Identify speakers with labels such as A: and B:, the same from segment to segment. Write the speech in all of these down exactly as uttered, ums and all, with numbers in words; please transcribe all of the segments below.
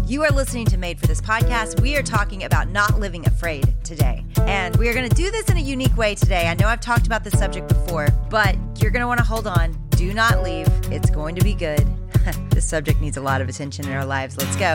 A: You are listening to Made for This podcast. We are talking about not living afraid today. And we are going to do this in a unique way today. I know I've talked about this subject before, but you're going to want to hold on. Do not leave. It's going to be good. This subject needs a lot of attention in our lives. Let's go.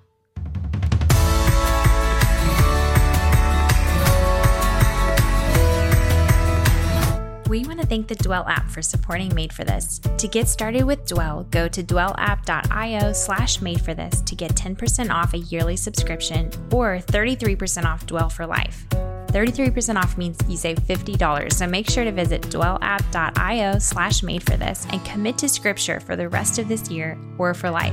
B: We want to thank the Dwell app for supporting Made for This. To get started with Dwell, go to dwellapp.io slash made for this to get ten percent off a yearly subscription or thirty-three percent off Dwell for life. thirty-three percent off means you save fifty dollars, so make sure to visit dwellapp.io slash made for this and commit to scripture for the rest of this year or for life.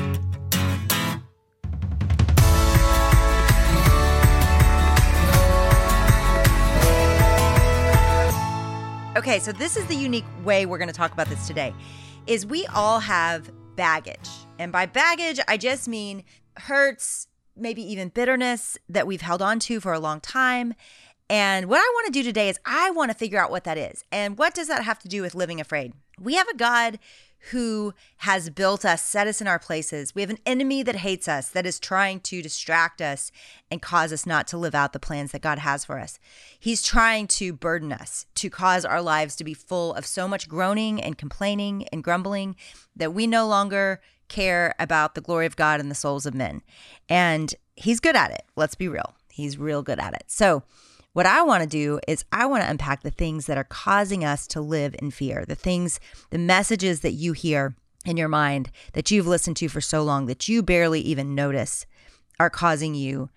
A: Okay, so this is the unique way we're going to talk about this today, is we all have baggage. And by baggage, I just mean hurts, maybe even bitterness that we've held on to for a long time. And what I want to do today is I want to figure out what that is. And what does that have to do with living afraid? We have a God who has built us, set us in our places. We have an enemy that hates us, that is trying to distract us and cause us not to live out the plans that God has for us. He's trying to burden us, to cause our lives to be full of so much groaning and complaining and grumbling that we no longer care about the glory of God and the souls of men. And he's good at it. Let's be real. He's real good at it. So what I want to do is I want to unpack the things that are causing us to live in fear, the things, the messages that you hear in your mind that you've listened to for so long that you barely even notice are causing you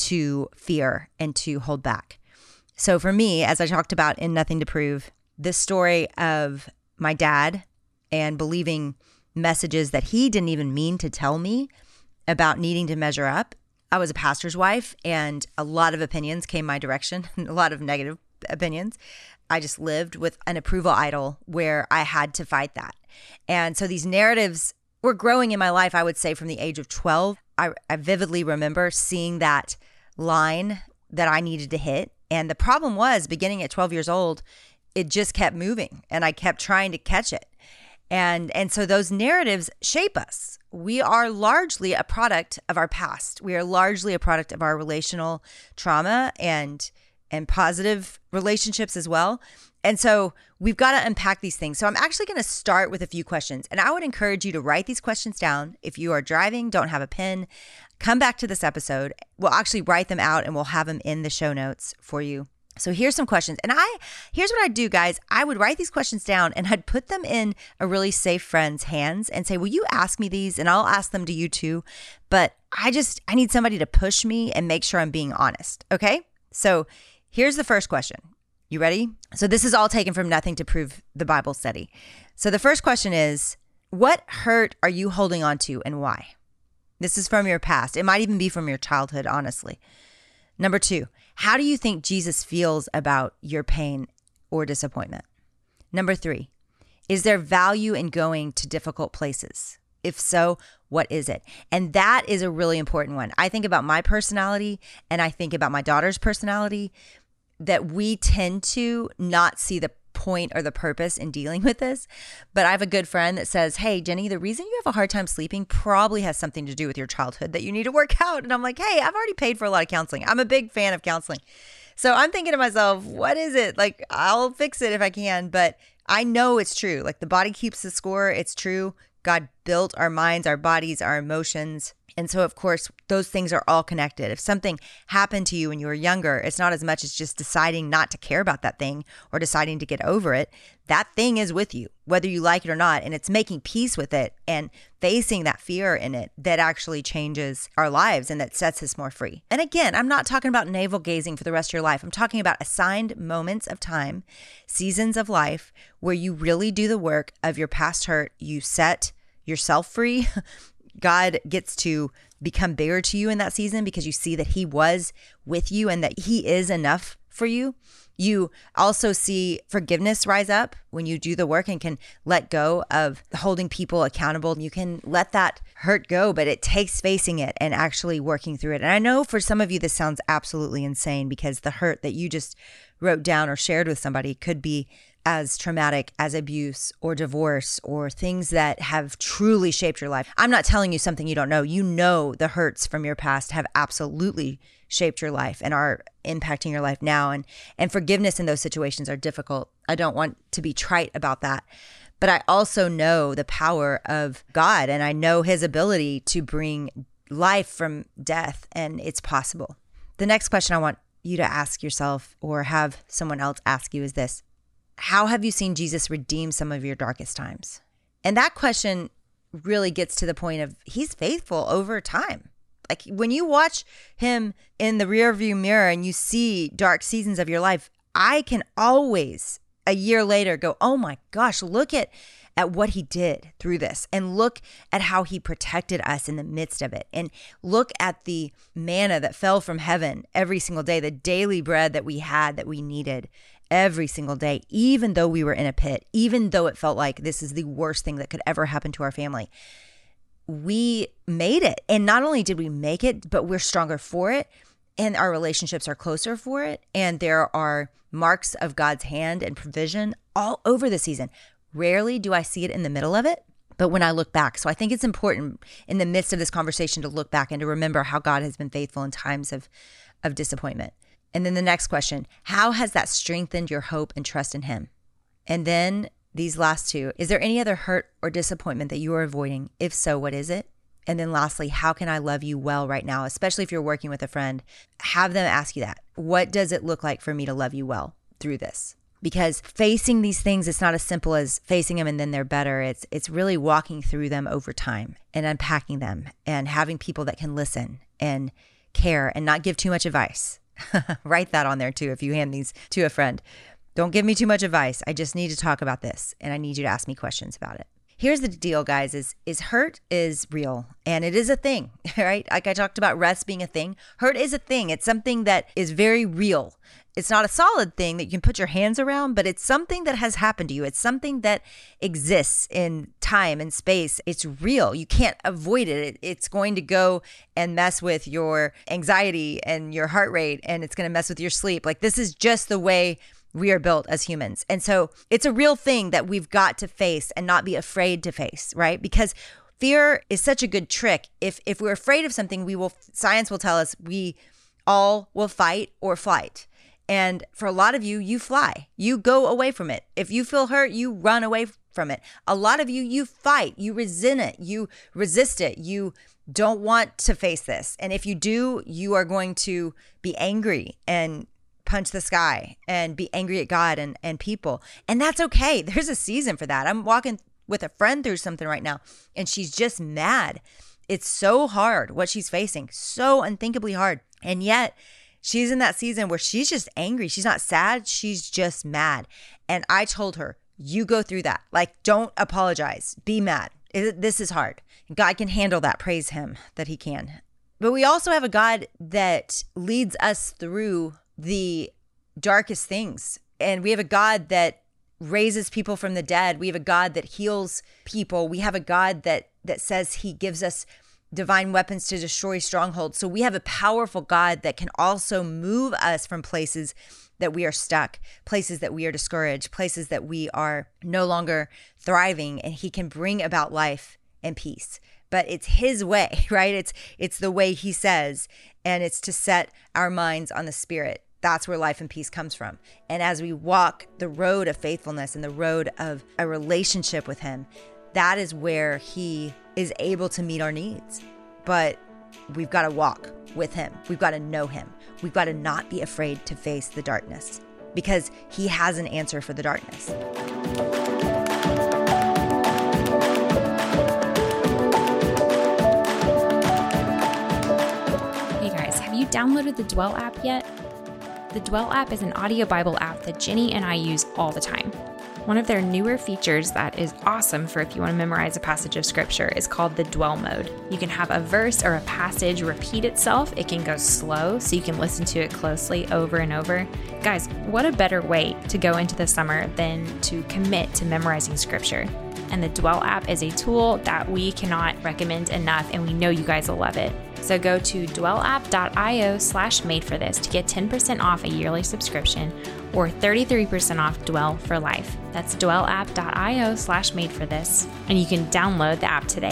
A: to fear and to hold back. So for me, as I talked about in Nothing to Prove, this story of my dad and believing messages that he didn't even mean to tell me about needing to measure up. I was a pastor's wife, and a lot of opinions came my direction, a lot of negative opinions. I just lived with an approval idol where I had to fight that. And so these narratives were growing in my life, I would say, from the age of twelve. I, I vividly remember seeing that line that I needed to hit. And the problem was, beginning at twelve years old, it just kept moving, and I kept trying to catch it. And and so those narratives shape us. We are largely a product of our past. We are largely a product of our relational trauma and and positive relationships as well. And so we've got to unpack these things. So I'm actually going to start with a few questions. And I would encourage you to write these questions down. If you are driving, don't have a pen, come back to this episode. We'll actually write them out and we'll have them in the show notes for you. So here's some questions. And I, here's what I'd do, guys. I would write these questions down and I'd put them in a really safe friend's hands and say, will you ask me these? And I'll ask them to you too. But I just, I need somebody to push me and make sure I'm being honest. Okay. So here's the first question. You ready? So this is all taken from Nothing to Prove, the Bible study. So the first question is, what hurt are you holding on to and why? This is from your past. It might even be from your childhood, honestly. Number two, how do you think Jesus feels about your pain or disappointment? Number three, is there value in going to difficult places? If so, what is it? And that is a really important one. I think about my personality and I think about my daughter's personality, that we tend to not see the point or the purpose in dealing with this. But I have a good friend that says, hey, Jenny, the reason you have a hard time sleeping probably has something to do with your childhood that you need to work out. And I'm like, hey, I've already paid for a lot of counseling. I'm a big fan of counseling. So I'm thinking to myself, what is it? Like, I'll fix it if I can, but I know it's true. Like, the body keeps the score. It's true. God built our minds, our bodies, our emotions. And so, of course, those things are all connected. If something happened to you when you were younger, it's not as much as just deciding not to care about that thing or deciding to get over it. That thing is with you, whether you like it or not. And it's making peace with it and facing that fear in it that actually changes our lives and that sets us more free. And again, I'm not talking about navel gazing for the rest of your life. I'm talking about assigned moments of time, seasons of life where you really do the work of your past hurt. You set yourself free. God gets to become bigger to you in that season because you see that he was with you and that he is enough for you. You also see forgiveness rise up when you do the work and can let go of holding people accountable. You can let that hurt go, but it takes facing it and actually working through it. And I know for some of you, this sounds absolutely insane because the hurt that you just wrote down or shared with somebody could be as traumatic as abuse or divorce or things that have truly shaped your life. I'm not telling you something you don't know. You know the hurts from your past have absolutely shaped your life and are impacting your life now. And, and forgiveness in those situations are difficult. I don't want to be trite about that. But I also know the power of God, and I know his ability to bring life from death, and it's possible. The next question I want you to ask yourself or have someone else ask you is this: how have you seen Jesus redeem some of your darkest times? And that question really gets to the point of he's faithful over time. Like when you watch him in the rearview mirror and you see dark seasons of your life, I can always a year later go, oh my gosh, look at, at what he did through this, and look at how he protected us in the midst of it. And look at the manna that fell from heaven every single day, the daily bread that we had that we needed every single day, even though we were in a pit, even though it felt like this is the worst thing that could ever happen to our family. We made it. And not only did we make it, but we're stronger for it. And our relationships are closer for it. And there are marks of God's hand and provision all over the season. Rarely do I see it in the middle of it, but when I look back. So I think it's important in the midst of this conversation to look back and to remember how God has been faithful in times of, of disappointment. And then the next question, how has that strengthened your hope and trust in him? And then these last two, is there any other hurt or disappointment that you are avoiding? If so, what is it? And then lastly, how can I love you well right now? Especially if you're working with a friend, have them ask you that. What does it look like for me to love you well through this? Because facing these things, it's not as simple as facing them and then they're better. It's it's really walking through them over time and unpacking them and having people that can listen and care and not give too much advice. Write that on there too if you hand these to a friend. Don't give me too much advice. I just need to talk about this and I need you to ask me questions about it. Here's the deal, guys, is is hurt is real and it is a thing, right? Like I talked about rest being a thing. Hurt is a thing. It's something that is very real. It's not a solid thing that you can put your hands around, but it's something that has happened to you. It's something that exists in time and space. It's real. You can't avoid it. It's going to go and mess with your anxiety and your heart rate, and it's going to mess with your sleep. Like this is just the way we are built as humans. And so it's a real thing that we've got to face and not be afraid to face, right? Because fear is such a good trick. If if we're afraid of something, we will, science will tell us we all will fight or flight. And for a lot of you, you fly. You go away from it. If you feel hurt, you run away from it. A lot of you, you fight. You resent it. You resist it. You don't want to face this. And if you do, you are going to be angry and punch the sky and be angry at God and, and people. And that's okay. There's a season for that. I'm walking with a friend through something right now, and she's just mad. It's so hard what she's facing, so unthinkably hard. And yet she's in that season where she's just angry. She's not sad. She's just mad. And I told her, you go through that. Like, don't apologize. Be mad. This is hard. God can handle that. Praise him that he can. But we also have a God that leads us through the darkest things. And we have a God that raises people from the dead. We have a God that heals people. We have a God that that says he gives us divine weapons to destroy strongholds. So we have a powerful God that can also move us from places that we are stuck, places that we are discouraged, places that we are no longer thriving, and he can bring about life and peace. But it's his way, right? It's it's the way he says, and it's to set our minds on the Spirit. That's where life and peace comes from. And as we walk the road of faithfulness and the road of a relationship with him, that is where he is able to meet our needs. But we've got to walk with him. We've got to know him. We've got to not be afraid to face the darkness because he has an answer for the darkness.
B: Hey guys, have you downloaded the Dwell app yet? The Dwell app is an audio Bible app that Jenny and I use all the time. One of their newer features that is awesome for if you want to memorize a passage of scripture is called the Dwell mode. You can have a verse or a passage repeat itself. It can go slow so you can listen to it closely over and over. Guys, what a better way to go into the summer than to commit to memorizing scripture. And the Dwell app is a tool that we cannot recommend enough, and we know you guys will love it. So go to dwellapp.io slash made for this to get ten percent off a yearly subscription or thirty-three percent off Dwell for life. That's dwellapp.io slash made for this. And you can download the app today.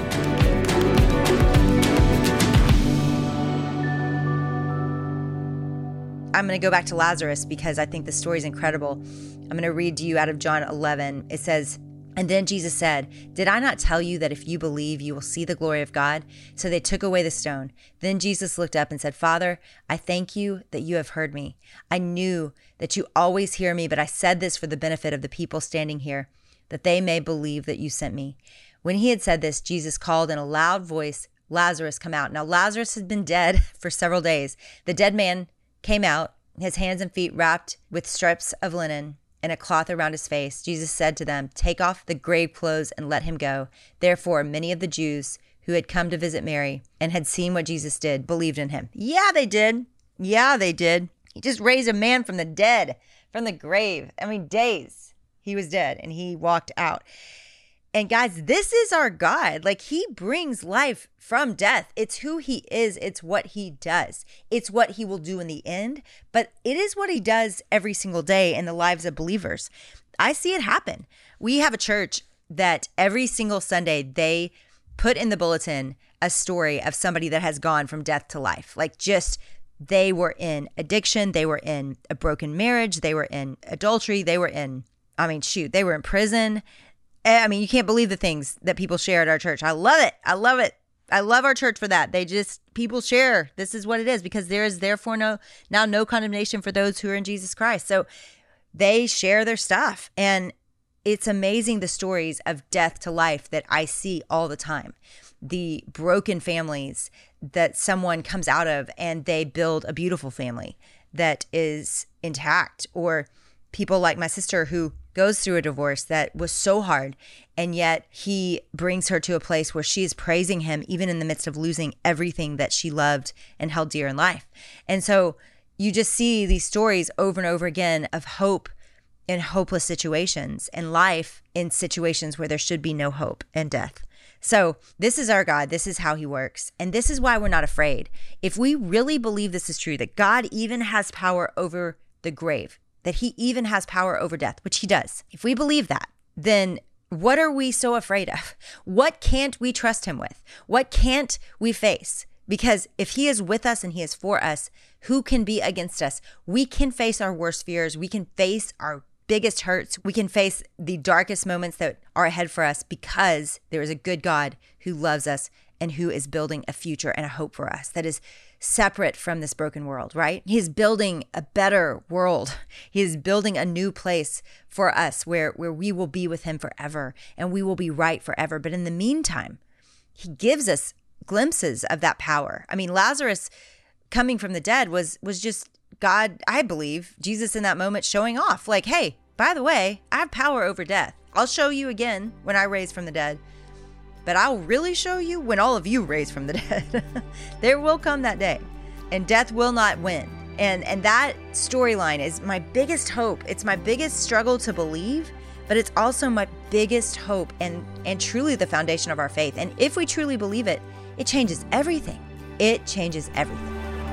A: I'm going to go back to Lazarus because I think the story is incredible. I'm going to read to you out of John eleven. It says, "And then Jesus said, 'Did I not tell you that if you believe, you will see the glory of God?' So they took away the stone. Then Jesus looked up and said, 'Father, I thank you that you have heard me. I knew that you always hear me, but I said this for the benefit of the people standing here, that they may believe that you sent me.' When he had said this, Jesus called in a loud voice, 'Lazarus, come out.' Now Lazarus had been dead for several days. The dead man came out, his hands and feet wrapped with strips of linen and a cloth around his face. Jesus said to them, 'Take off the grave clothes and let him go.' Therefore, many of the Jews who had come to visit Mary and had seen what Jesus did believed in him." Yeah, they did. Yeah, they did. He just raised a man from the dead, from the grave. I mean, days he was dead and he walked out. And guys, this is our God. Like, he brings life from death. It's who he is. It's what he does. It's what he will do in the end. But it is what he does every single day in the lives of believers. I see it happen. We have a church that every single Sunday, they put in the bulletin a story of somebody that has gone from death to life. Like, just they were in addiction. They were in a broken marriage. They were in adultery. They were in, I mean, shoot, they were in prison. I mean, you can't believe the things that people share at our church. I love it. I love it. I love our church for that. They just, people share. This is what it is, because there is therefore no, now no condemnation for those who are in Jesus Christ. So they share their stuff. And it's amazing the stories of death to life that I see all the time. The broken families that someone comes out of and they build a beautiful family that is intact, or people like my sister who goes through a divorce that was so hard, and yet he brings her to a place where she is praising him even in the midst of losing everything that she loved and held dear in life. And so you just see these stories over and over again of hope in hopeless situations, and life in situations where there should be no hope, and death. So this is our God. This is how he works. And this is why we're not afraid. If we really believe this is true, that God even has power over the grave, that he even has power over death, which he does. If we believe that, then what are we so afraid of? What can't we trust him with? What can't we face? Because if he is with us and he is for us, who can be against us? We can face our worst fears. We can face our biggest hurts. We can face the darkest moments that are ahead for us, because there is a good God who loves us and who is building a future and a hope for us that is separate from this broken world, right? He's building a better world. He is building a new place for us where, where we will be with him forever and we will be right forever. But in the meantime, he gives us glimpses of that power. I mean, Lazarus coming from the dead was, was just God, I believe, Jesus in that moment showing off, like, hey, by the way, I have power over death. I'll show you again when I raise from the dead. But I'll really show you when all of you raise from the dead. There will come that day, and death will not win. And and that storyline is my biggest hope. It's my biggest struggle to believe, but it's also my biggest hope and, and truly the foundation of our faith. And if we truly believe it, it changes everything. It changes everything.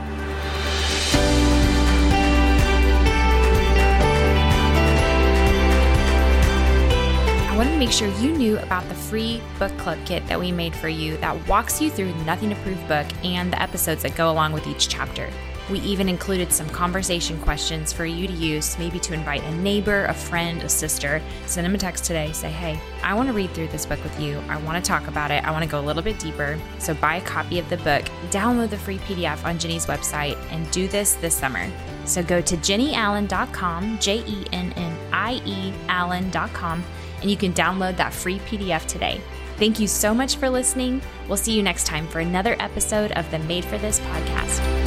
B: I wanted to make sure you knew about the free book club kit that we made for you that walks you through the Nothing to Prove book and the episodes that go along with each chapter. We even included some conversation questions for you to use, maybe to invite a neighbor, a friend, a sister. Send them a text today. Say, hey, I want to read through this book with you. I want to talk about it. I want to go a little bit deeper. So buy a copy of the book, download the free P D F on Jenny's website, and do this this summer. So go to jenny allen dot com, J E N N I E Allen dot com, and you can download that free P D F today. Thank you so much for listening. We'll see you next time for another episode of the Made for This podcast.